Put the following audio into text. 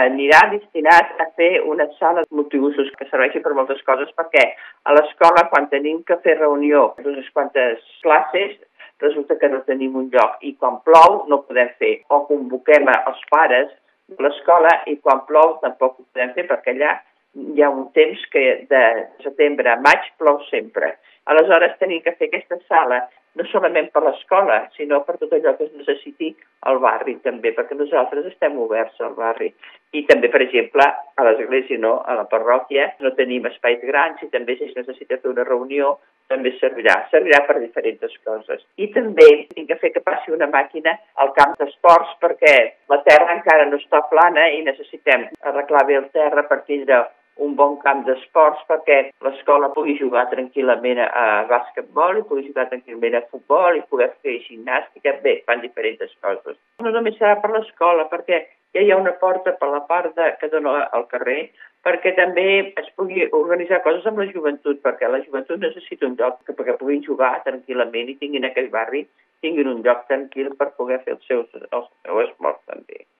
anirà destinat a fer una sala multiusos que serveixi per moltes coses, perquè a l'escola, quan tenim que fer reunió d'unes quantes classes, resulta que no tenim un lloc, i quan plou no podem fer, o convoquem els pares de l'escola, i quan plou tampoc ho podem fer, perquè allà hi ha un temps que de setembre a maig plou sempre. Aleshores tenim que fer aquesta sala no solament per l'escola, sinó per tot allò que es necessiti al barri també, perquè nosaltres estem oberts al barri. I també, per exemple, a l'església, no? A la parròquia no tenim espais grans, i també si es necessita fer una reunió també servirà per diferents coses. I també tinc que fer que passi una màquina al camp d'esports, perquè la terra encara no està plana i necessitem arreglar bé el terra per tindre un bon camp d'esports, perquè l'escola pugui jugar tranquil·lament a bàsquetbol, i pugui jugar tranquil·lament a futbol, i poder fer gimnàstica. Bé, fan diferents coses. No només serà per l'escola, perquè ja hi ha una porta per la part que dona al carrer, perquè també es pugui organitzar coses amb la joventut, perquè la joventut necessita un lloc perquè puguin jugar tranquil·lament i tinguin aquell barri, tinguin un lloc tranquil per poder fer el seu esport també.